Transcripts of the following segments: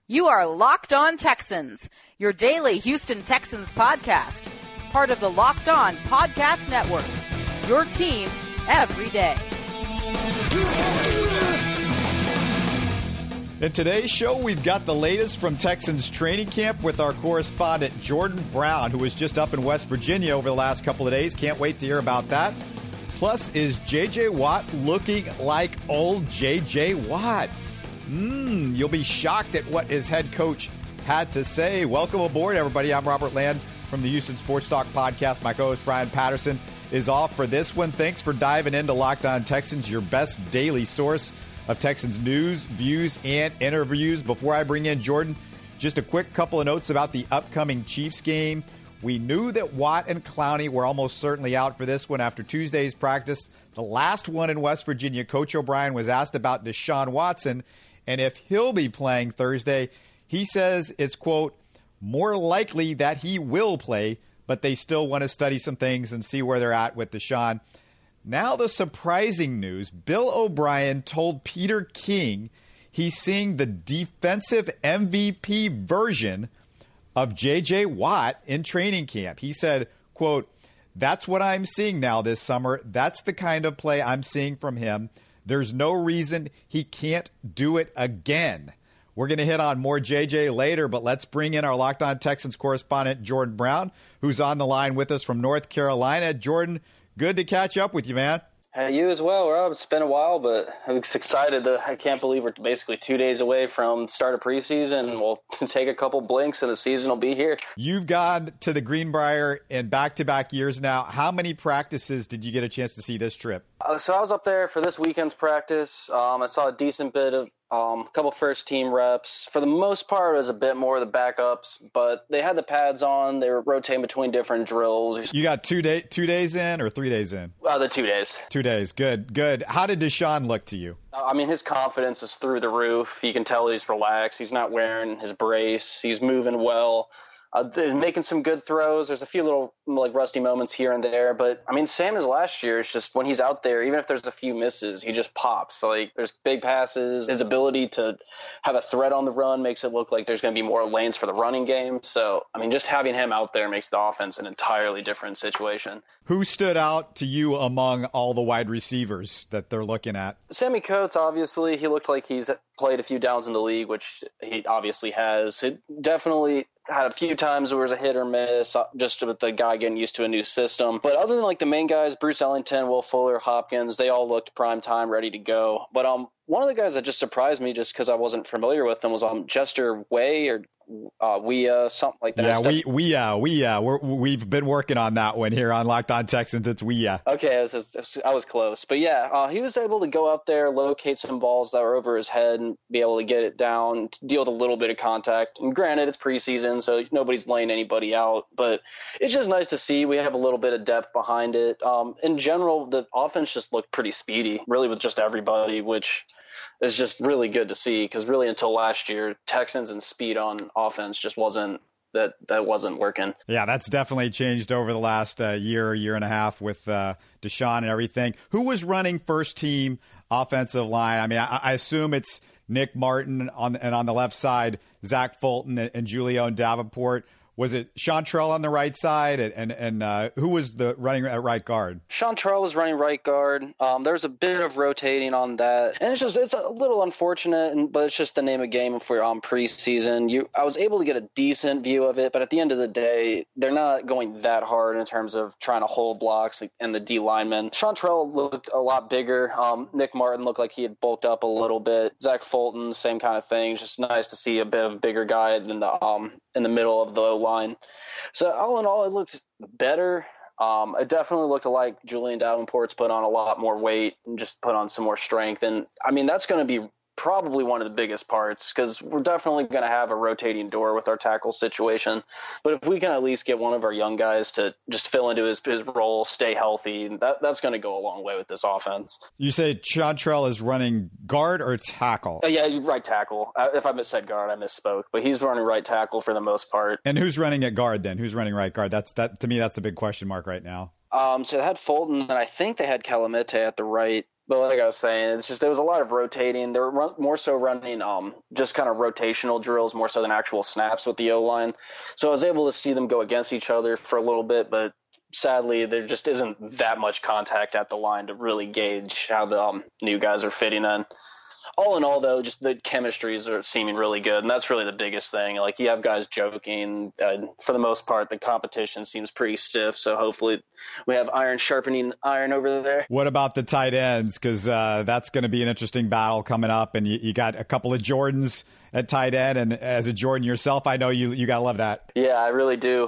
You are Locked On Texans, your daily Houston Texans podcast. Part of the Locked On Podcast Network, your team every day. In today's show, we've got the latest from Texans training camp with our correspondent Jordan Brown, who was just up in West Virginia over the last couple of days. Can't wait to hear about that. Plus, is J.J. Watt looking like old J.J. Watt? You'll be shocked at what his head coach had to say. Welcome aboard, everybody. I'm Robert Land from the Houston Sports Talk podcast. My co-host Brian Patterson is off for this one. Thanks for diving into Locked On Texans, your best daily source of Texans news, views, and interviews. Before I bring in Jordan, just a quick couple of notes about the upcoming Chiefs game. We knew that Watt and Clowney were almost certainly out for this one after Tuesday's practice. The last one in West Virginia, Coach O'Brien was asked about Deshaun Watson and if he'll be playing Thursday. He says it's, quote, more likely that he will play, but they still want to study some things and see where they're at with Deshaun. Now the surprising news, Bill O'Brien told Peter King he's seeing the defensive MVP version of J.J. Watt in training camp. He said, quote, that's what I'm seeing now this summer. That's the kind of play I'm seeing from him. There's no reason he can't do it again. We're going to hit on more JJ later, but let's bring in our Locked On Texans correspondent, Jordan Brown, who's on the line with us from North Carolina. Jordan, good to catch up with you, man. Hey, you as well, Rob. It's been a while, but I'm excited. I can't believe we're basically 2 days away from start of preseason, and we'll take a couple blinks and the season will be here. You've gone to the Greenbrier in back-to-back years now. How many practices did you get a chance to see this trip? So I was up there for this weekend's practice. I saw a decent bit of a couple first-team reps. For the most part, it was a bit more of the backups, but they had the pads on. They were rotating between different drills. You got 2 days in or 3 days in? The 2 days. 2 days. Good. How did Deshaun look to you? I mean, his confidence is through the roof. You can tell he's relaxed. He's not wearing his brace. He's moving well. Making some good throws. There's a few little rusty moments here and there, but I mean, same as last year. It's just when he's out there, even if there's a few misses, he just pops. There's big passes. His ability to have a threat on the run makes it look like there's going to be more lanes for the running game. So, I mean, just having him out there makes the offense an entirely different situation. Who stood out to you among all the wide receivers that they're looking at? Sammy Coates, obviously, he looked like he's played a few downs in the league, which he obviously has. It definitely had a few times where it was a hit or miss, just with the guy getting used to a new system. But other than the main guys, Bruce Ellington, Will Fuller, Hopkins, they all looked prime time, ready to go. But one of the guys that just surprised me, just because I wasn't familiar with him, was Jester Way or Weah, something like that. Yeah, we've been working on that one here on Locked On Texans. It's Weah. Okay, I was close. But yeah, he was able to go up there, locate some balls that were over his head and be able to get it down, deal with a little bit of contact. And granted, it's preseason, so nobody's laying anybody out. But it's just nice to see we have a little bit of depth behind it. In general, the offense just looked pretty speedy, really, with just everybody, which is just really good to see, because really until last year, Texans and speed on offense just wasn't working. Yeah, that's definitely changed over the last year and a half with Deshaun and everything. Who was running first team offensive line? I mean, I assume it's Nick Martin and on the left side, Zach Fulton and Julio Davenport. Was it Chantrell on the right side, and who was the running at right guard? Chantrell was running right guard. There's a bit of rotating on that, and it's a little unfortunate, but it's just the name of game if we're on preseason. I was able to get a decent view of it, but at the end of the day, they're not going that hard in terms of trying to hold blocks and the D linemen. Chantrell looked a lot bigger. Nick Martin looked like he had bulked up a little bit. Zach Fulton, same kind of thing. It's just nice to see a bit of a bigger guy than in the middle of the line. So all in all, it looked better. It definitely looked like Julian Davenport's put on a lot more weight and just put on some more strength. And I mean, that's going to be probably one of the biggest parts, because we're definitely going to have a rotating door with our tackle situation. But if we can at least get one of our young guys to just fill into his role, stay healthy, that's going to go a long way with this offense. You say Chantrell is running guard or tackle? Yeah, right tackle. If I said guard, I misspoke. But he's running right tackle for the most part. And who's running at guard then? Who's running right guard? To me, that's the big question mark right now. So they had Fulton, and I think they had Calamete at the right But like I was saying, there was a lot of rotating. They were more so running just kind of rotational drills more so than actual snaps with the O-line. So I was able to see them go against each other for a little bit, but sadly there just isn't that much contact at the line to really gauge how the new guys are fitting in. All in all, though, just the chemistries are seeming really good, and that's really the biggest thing. Like, you have guys joking. For the most part, the competition seems pretty stiff, so hopefully we have iron sharpening iron over there. What about the tight ends? Because that's going to be an interesting battle coming up, and you got a couple of Jordans at tight end, and as a Jordan yourself, I know you got to love that. Yeah, I really do.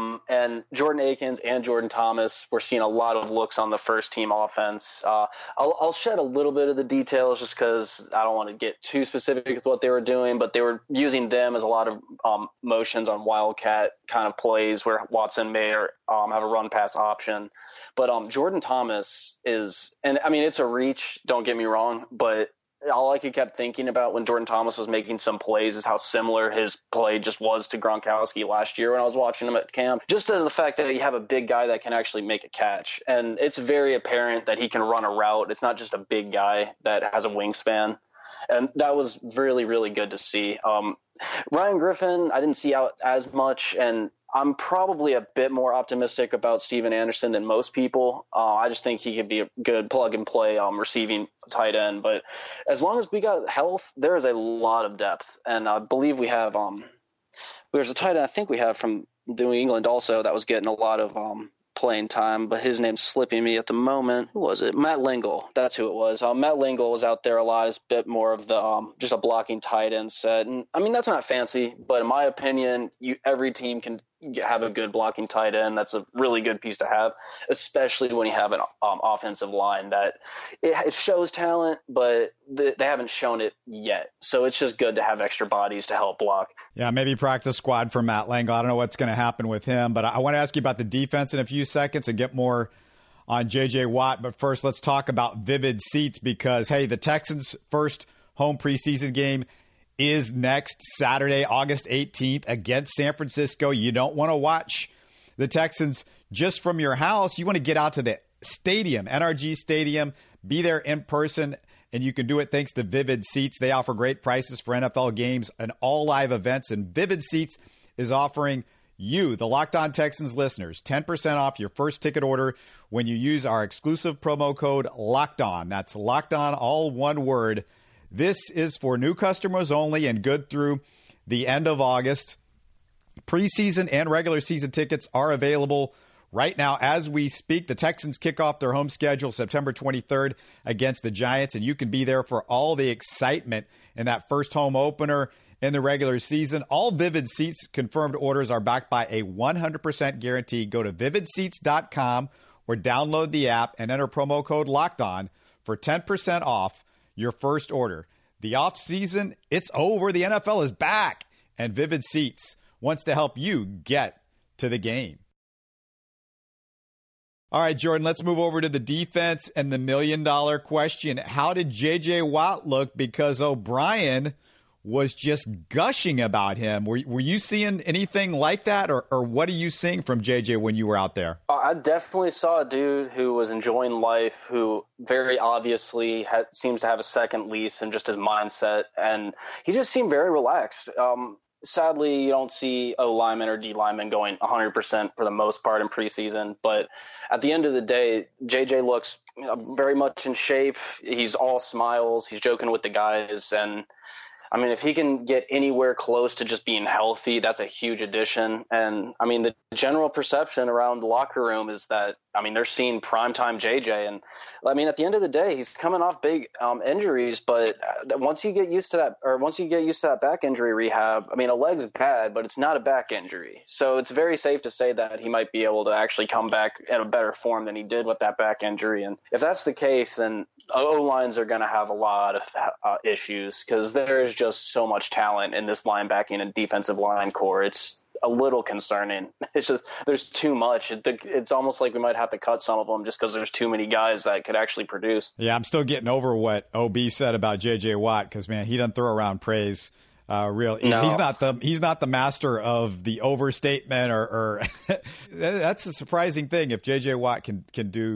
And Jordan Akins and Jordan Thomas, we're seeing a lot of looks on the first-team offense. I'll shed a little bit of the details just because I don't want to get too specific with what they were doing, but they were using them as a lot of motions on wildcat kind of plays where Watson may have a run-pass option. But Jordan Thomas is – and, I mean, it's a reach, don't get me wrong, but – all I kept thinking about when Jordan Thomas was making some plays is how similar his play just was to Gronkowski last year when I was watching him at camp. Just as the fact that you have a big guy that can actually make a catch. And it's very apparent that he can run a route. It's not just a big guy that has a wingspan. And that was really, really good to see. Ryan Griffin, I didn't see out as much, and I'm probably a bit more optimistic about Steven Anderson than most people. I just think he could be a good plug-and-play receiving tight end. But as long as we got health, there is a lot of depth. And I believe we have there's a tight end I think we have from New England also that was getting a lot of playing time, but his name's slipping me at the moment. Who was it? Matt Lingle. That's who it was. Matt Lingle was out there a lot. It's a bit more of the just a blocking tight end set. And I mean, that's not fancy, but in my opinion, every team can have a good blocking tight end. That's a really good piece to have, especially when you have an offensive line that it shows talent, but they haven't shown it yet. So it's just good to have extra bodies to help block. Yeah, maybe practice squad for Matt Lingle. I don't know what's going to happen with him, but I want to ask you about the defense in a few seconds and get more on J.J. Watt. But first, let's talk about Vivid Seats because, hey, the Texans' first home preseason game is next Saturday, August 18th against San Francisco. You don't want to watch the Texans just from your house. You want to get out to the stadium, NRG Stadium, be there in person, and you can do it thanks to Vivid Seats. They offer great prices for NFL games and all live events, and Vivid Seats is offering you, the Locked On Texans listeners, 10% off your first ticket order when you use our exclusive promo code Locked On. That's Locked On, all one word. This is for new customers only and good through the end of August. Preseason and regular season tickets are available right now as we speak. The Texans kick off their home schedule September 23rd against the Giants, and you can be there for all the excitement in that first home opener in the regular season. All Vivid Seats confirmed orders are backed by a 100% guarantee. Go to vividseats.com or download the app and enter promo code LOCKEDON for 10% off your first order. The off season, it's over. The NFL is back, and Vivid Seats wants to help you get to the game. All right, Jordan, let's move over to the defense and the $1 million question. How did J.J. Watt look? Because O'Brien was just gushing about him. Were you seeing anything like that, or what are you seeing from JJ when you were out there? I definitely saw a dude who was enjoying life, who very obviously seems to have a second lease in just his mindset, and he just seemed very relaxed. Sadly, you don't see O linemen or D linemen going 100% for the most part in preseason, but at the end of the day, JJ looks very much in shape. He's all smiles. He's joking with the guys, and I mean, if he can get anywhere close to just being healthy, that's a huge addition. And, I mean, the general perception around the locker room is that, I mean, they're seeing primetime JJ. And, I mean, at the end of the day, he's coming off big injuries. But once you get used to that back injury rehab, I mean, a leg's bad, but it's not a back injury. So it's very safe to say that he might be able to actually come back in a better form than he did with that back injury. And if that's the case, then O-lines are going to have a lot of issues because there is just so much talent in this linebacking and defensive line core. It's a little concerning. It's just there's too much. It's almost like we might have to cut some of them just because there's too many guys that could actually produce. Yeah, I'm still getting over what OB said about J.J. Watt because, man, he doesn't throw around praise. Really, no. He's not the master of the overstatement or that's a surprising thing if J.J. Watt can do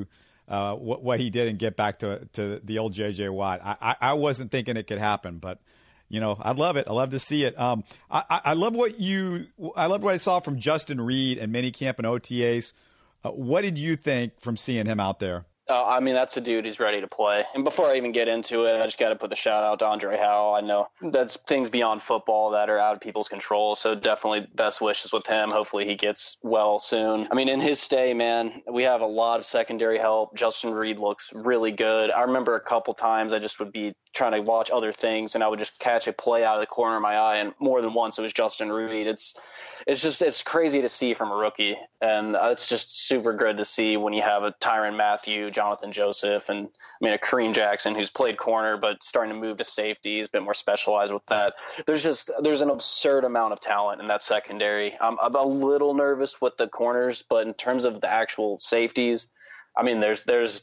what he did and get back to the old J.J. Watt. I wasn't thinking it could happen, but I'd love it. I love to see it. I love what I saw from Justin Reed and minicamp and OTAs. What did you think from seeing him out there? I mean, that's a dude who's ready to play. And before I even get into it, I just got to put the shout out to Andre Howell. I know that's things beyond football that are out of people's control. So definitely best wishes with him. Hopefully he gets well soon. I mean, in his stay, man, we have a lot of secondary help. Justin Reed looks really good. I remember a couple times I just would be trying to watch other things and I would just catch a play out of the corner of my eye. And more than once it was Justin Reed. It's crazy to see from a rookie. And it's just super good to see when you have a Tyrann Mathieu, Jonathan Joseph, and a Kareem Jackson who's played corner but starting to move to safety. He's been more specialized with that. There's an absurd amount of talent in that secondary. I'm a little nervous with the corners, but in terms of the actual safeties, I mean, there's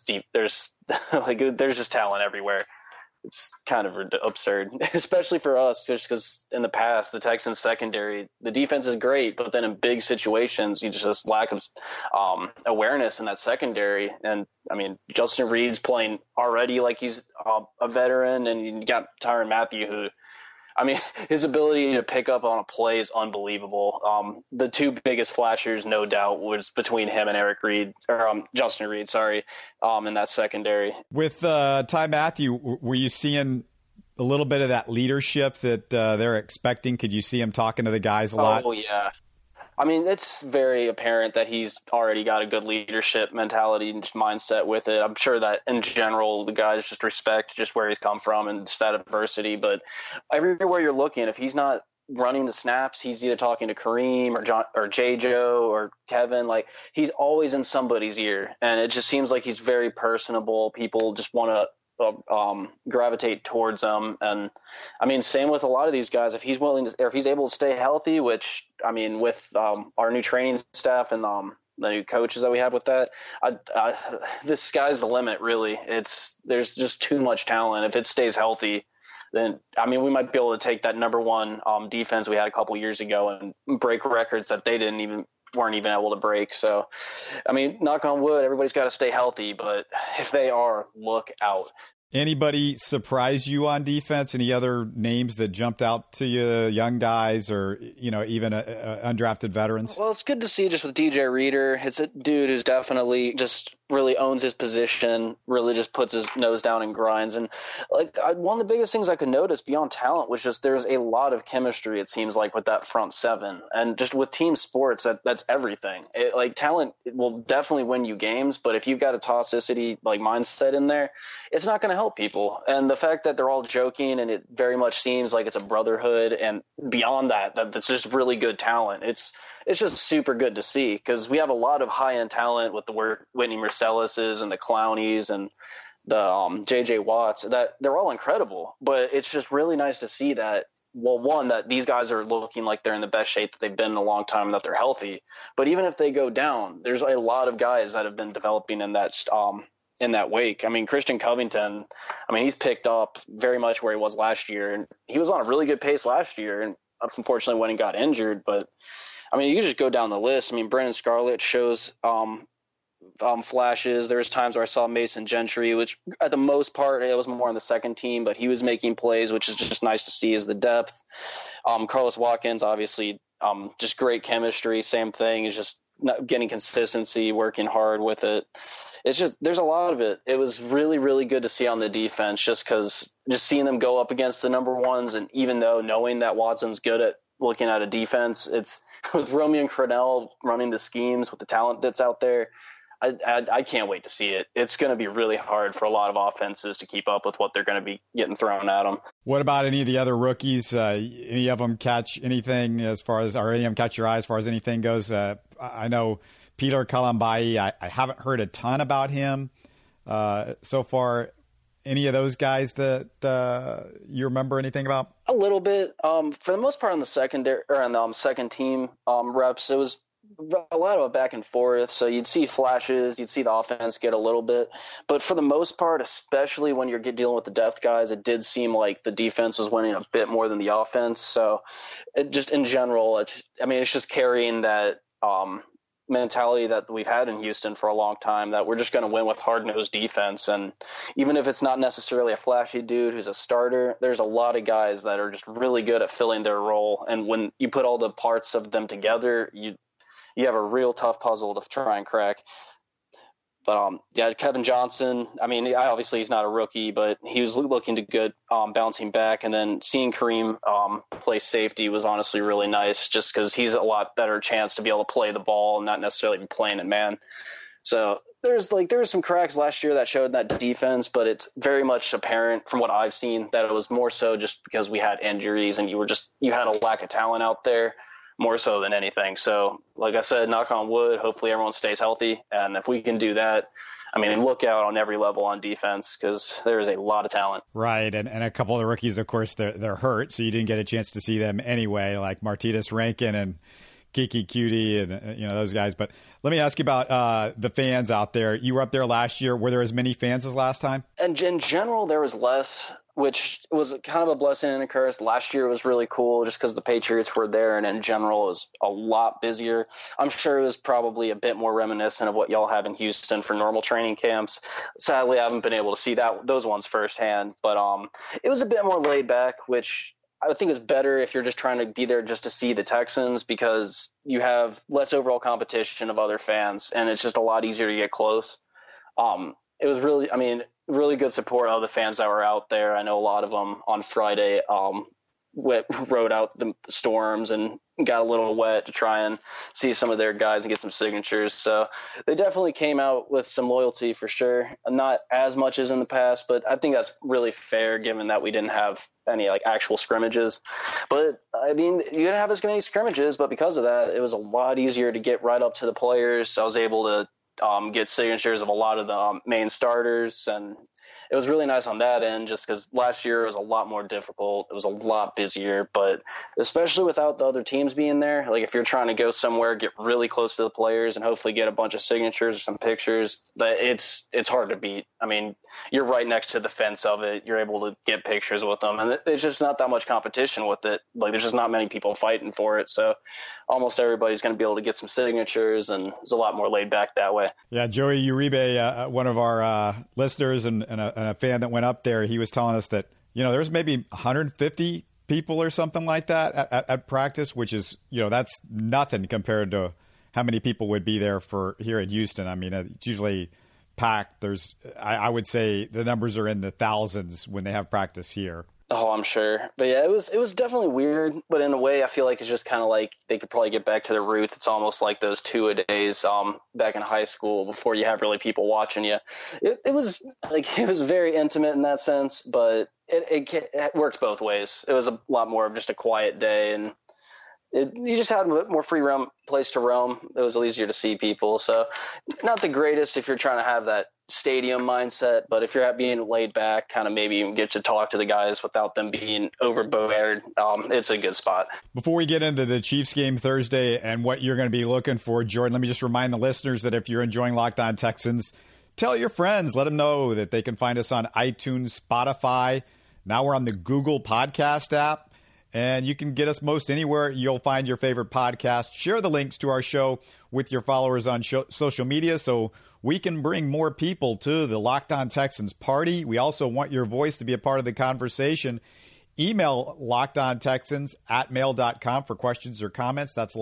just talent everywhere. It's kind of absurd, especially for us, just because in the past, the Texans secondary, the defense is great, but then in big situations, you just lack of awareness in that secondary. And I mean, Justin Reed's playing already like he's a veteran, and you got Tyrann Mathieu, who, I mean, his ability to pick up on a play is unbelievable. The two biggest flashers, no doubt, was between him and Justin Reed, in that secondary. With Ty Mathieu, were you seeing a little bit of that leadership that they're expecting? Could you see him talking to the guys a lot? Oh, yeah. I mean, it's very apparent that he's already got a good leadership mentality and mindset with it. I'm sure that in general, the guys just respect just where he's come from and just that adversity. But everywhere you're looking, if he's not running the snaps, he's either talking to Kareem or John or J-Joe or Kevin. Like, he's always in somebody's ear. And it just seems like he's very personable. People just want to gravitate towards him. And I mean, same with a lot of these guys, if he's willing to, or if he's able to stay healthy, which I mean, with our new training staff and the new coaches that we have with that, the sky's the limit, really. There's just too much talent. If it stays healthy, then I mean, we might be able to take that number one defense we had a couple years ago and break records that they weren't even able to break. So, I mean, knock on wood, everybody's got to stay healthy, but if they are, look out. Anybody surprise you on defense? Any other names that jumped out to you, young guys or, even undrafted veterans? Well, it's good to see just with DJ Reader. It's a dude who's definitely just really owns his position, really just puts his nose down and grinds. And one of the biggest things I could notice beyond talent was just there's a lot of chemistry, it seems like, with that front seven. And just with team sports, that's everything. Talent will definitely win you games, but if you've got a toxicity mindset in there, it's not going to help people. And the fact that they're all joking and it very much seems like it's a brotherhood, and beyond that's just really good talent. It's just super good to see, because we have a lot of high-end talent with the Whitney Marcelluses and the Clownies and the J.J. Watts, that they're all incredible. But it's just really nice to see that, well, one, that these guys are looking like they're in the best shape that they've been in a long time and that they're healthy. But even if they go down, there's a lot of guys that have been developing in that wake. I mean, Christian Covington, he's picked up very much where he was last year. And he was on a really good pace last year, and unfortunately when he got injured. But you can just go down the list. Brennan Scarlett shows flashes. There was times where I saw Mason Gentry, which at the most part, it was more on the second team, but he was making plays, which is just nice to see, is the depth. Carlos Watkins, obviously, just great chemistry. Same thing, is just not getting consistency, working hard with it. It's just, there's a lot of it. It was really, really good to see on the defense, just seeing them go up against the number ones. And even though knowing that Watson's good at looking at a defense, it's with Romeo and Crennel running the schemes with the talent that's out there. I can't wait to see it. It's going to be really hard for a lot of offenses to keep up with what they're going to be getting thrown at them. What about any of the other rookies? Any of them catch anything or any of them catch your eye as far as anything goes? I know Peter Kalambai, I haven't heard a ton about him so far. Any of those guys that you remember anything about? A little bit. For the most part on the secondary or on the second team reps, it was a lot of it back and forth. So you'd see flashes, you'd see the offense get a little bit. But for the most part, especially when you're dealing with the depth guys, it did seem like the defense was winning a bit more than the offense. So it just in general, it's just carrying that mentality that we've had in Houston for a long time, that we're just going to win with hard-nosed defense. And even if it's not necessarily a flashy dude who's a starter, there's a lot of guys that are just really good at filling their role. And when you put all the parts of them together, you have a real tough puzzle to try and crack. But Kevin Johnson, I mean, obviously he's not a rookie, but he was looking to good bouncing back. And then seeing Kareem play safety was honestly really nice, just because he's a lot better chance to be able to play the ball and not necessarily be playing it man. So there were some cracks last year that showed that defense, but it's very much apparent from what I've seen that it was more so just because we had injuries and you had a lack of talent out there, more so than anything. So like I said, knock on wood, hopefully everyone stays healthy. And if we can do that, I mean, look out on every level on defense, because there is a lot of talent. Right. And a couple of the rookies, of course, they're hurt, so you didn't get a chance to see them anyway, like Martinez Rankin and Kiki Cutie and those guys. But let me ask you about the fans out there. You were up there last year. Were there as many fans as last time? And in general, there was less, which was kind of a blessing and a curse. Last year was really cool just because the Patriots were there, and in general it was a lot busier. I'm sure it was probably a bit more reminiscent of what y'all have in Houston for normal training camps. Sadly, I haven't been able to see those ones firsthand, but it was a bit more laid back, which I think is better if you're just trying to be there just to see the Texans, because you have less overall competition of other fans, and it's just a lot easier to get close. It was really good support of the fans that were out there. I know a lot of them on Friday rode out the storms and got a little wet to try and see some of their guys and get some signatures. So they definitely came out with some loyalty for sure. Not as much as in the past, but I think that's really fair given that we didn't have any actual scrimmages. But I mean, you didn't have as many scrimmages, but because of that, it was a lot easier to get right up to the players. I was able to get signatures of a lot of the main starters, and it was really nice on that end, just because last year was a lot more difficult. It was a lot busier, but especially without the other teams being there, like if you're trying to go somewhere, get really close to the players and hopefully get a bunch of signatures or some pictures, it's hard to beat. I mean, you're right next to the fence of it. You're able to get pictures with them, and there's just not that much competition with it. Like there's just not many people fighting for it. So almost everybody's going to be able to get some signatures, and it's a lot more laid back that way. Yeah, Joey Uribe, one of our listeners and a fan that went up there, he was telling us that, there's maybe 150 people or something like that at practice, which is, that's nothing compared to how many people would be there for here in Houston. I mean, it's usually packed. I would say the numbers are in the thousands when they have practice here. Oh, I'm sure. But yeah, it was definitely weird, but in a way I feel like it's just kind of like they could probably get back to their roots. It's almost like those two-a-days back in high school before you have really people watching you. It was very intimate in that sense, but it worked both ways. It was a lot more of just a quiet day, and you just had a bit more free place to roam. It was easier to see people. So not the greatest if you're trying to have that stadium mindset, but if you're being laid back, kind of maybe even get to talk to the guys without them being overbeared, it's a good spot. Before we get into the Chiefs game Thursday and what you're going to be looking for, Jordan, let me just remind the listeners that if you're enjoying Locked On Texans, tell your friends, let them know that they can find us on iTunes, Spotify. Now we're on the Google Podcast app. And you can get us most anywhere you'll find your favorite podcast. Share the links to our show with your followers on social media so we can bring more people to the Locked On Texans party. We also want your voice to be a part of the conversation. Email lockedontexans@mail.com for questions or comments. That's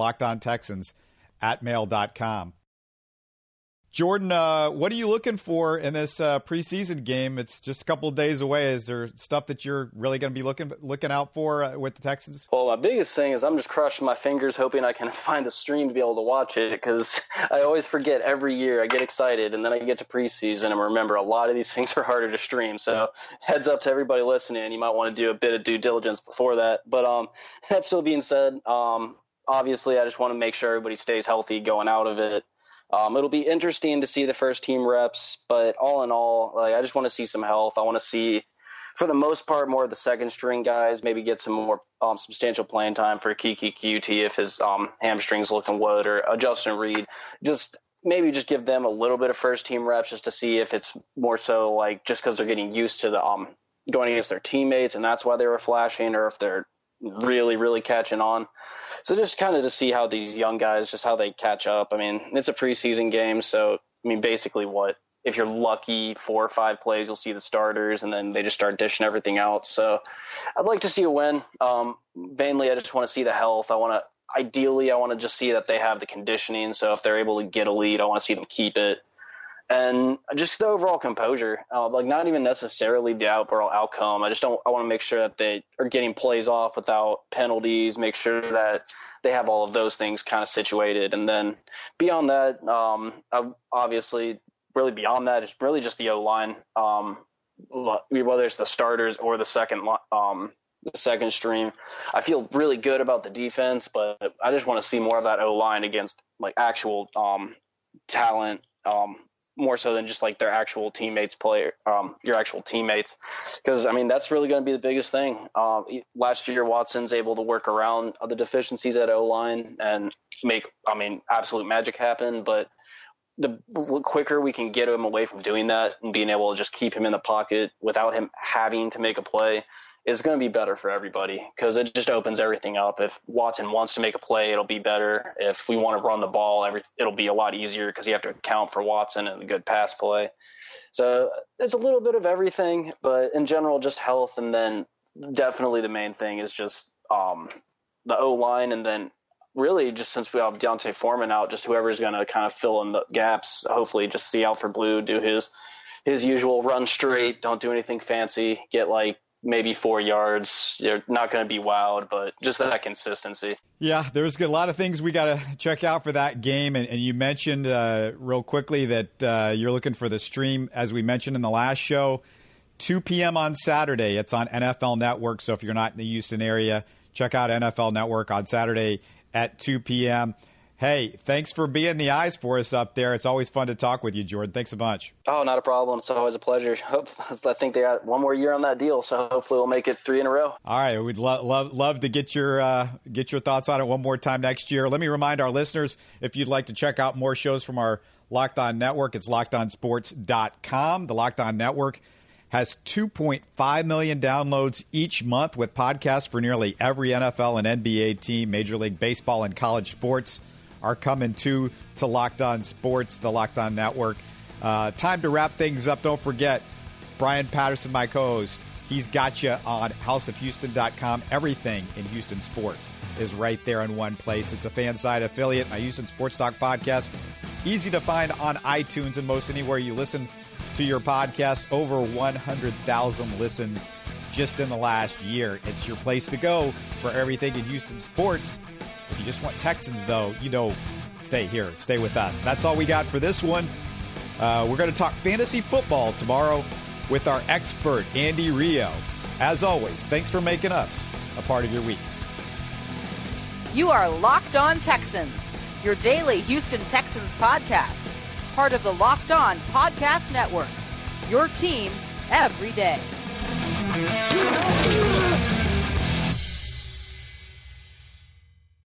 lockedontexans@mail.com. Jordan, what are you looking for in this preseason game? It's just a couple of days away. Is there stuff that you're really going to be looking out for with the Texans? Well, my biggest thing is I'm just crushing my fingers hoping I can find a stream to be able to watch it, because I always forget every year. I get excited, and then I get to preseason and remember a lot of these things are harder to stream. So heads up to everybody listening. You might want to do a bit of due diligence before that. But that still being said, obviously I just want to make sure everybody stays healthy going out of it. It'll be interesting to see the first team reps, but all in all, I just want to see some health. I want to see, for the most part, more of the second string guys, maybe get some more substantial playing time for Kiki QT if his hamstring's looking wood, or Justin Reed. Just give them a little bit of first team reps just to see if it's more so just because they're getting used to the going against their teammates and that's why they were flashing, or if they're really, really catching on. So just kind of to see how these young guys, just how they catch up. I mean, it's a preseason game, so I mean, basically if you're lucky, 4 or 5 plays, you'll see the starters, and then they just start dishing everything out. So I'd like to see a win. Mainly, I just want to see the health. Ideally, I want to just see that they have the conditioning. So if they're able to get a lead, I want to see them keep it. And just the overall composure, not even necessarily the overall outcome. I want to make sure that they are getting plays off without penalties, make sure that they have all of those things kind of situated. And then beyond that, obviously, really beyond that, it's really just the O-line, whether it's the starters or the second stream. I feel really good about the defense, but I just want to see more of that O-line against actual talent, more so than just their actual teammates your actual teammates. Because, I mean, that's really going to be the biggest thing. Last year, Watson's able to work around the deficiencies at O-line and make, absolute magic happen. But the quicker we can get him away from doing that and being able to just keep him in the pocket without him having to make a play is going to be better for everybody, because it just opens everything up. If Watson wants to make a play, it'll be better. If we want to run the ball, it'll be a lot easier because you have to account for Watson and a good pass play. So it's a little bit of everything, but in general, just health. And then definitely the main thing is just the O-line. And then really just since we have Deontay Foreman out, just whoever's going to kind of fill in the gaps, hopefully just see Alfred Blue do his usual run straight, don't do anything fancy, get maybe 4 yards. You're not going to be wowed, but just that consistency. Yeah, there's a lot of things we got to check out for that game. And you mentioned real quickly that you're looking for the stream, as we mentioned in the last show, 2 p.m. on Saturday. It's on NFL Network. So if you're not in the Houston area, check out NFL Network on Saturday at 2 p.m. Hey, thanks for being the eyes for us up there. It's always fun to talk with you, Jordan. Thanks a bunch. Oh, not a problem. It's always a pleasure. I think they got one more year on that deal, so hopefully we'll make it 3 in a row. All right. We'd love to get your thoughts on it one more time next year. Let me remind our listeners, if you'd like to check out more shows from our Locked On Network, it's LockedOnSports.com. The Locked On Network has 2.5 million downloads each month with podcasts for nearly every NFL and NBA team. Major League Baseball and college sports are coming to Locked On Sports, the Locked On Network. Time to wrap things up. Don't forget, Brian Patterson, my co-host, he's got you on houseofhouston.com. Everything in Houston sports is right there in one place. It's a fan-side affiliate, my Houston Sports Talk podcast. Easy to find on iTunes and most anywhere you listen to your podcast. Over 100,000 listens just in the last year. It's your place to go for everything in Houston sports. If you just want Texans, though, stay here. Stay with us. That's all we got for this one. We're going to talk fantasy football tomorrow with our expert, Andy Rio. As always, thanks for making us a part of your week. You are Locked On Texans, your daily Houston Texans podcast. Part of the Locked On Podcast Network, your team every day.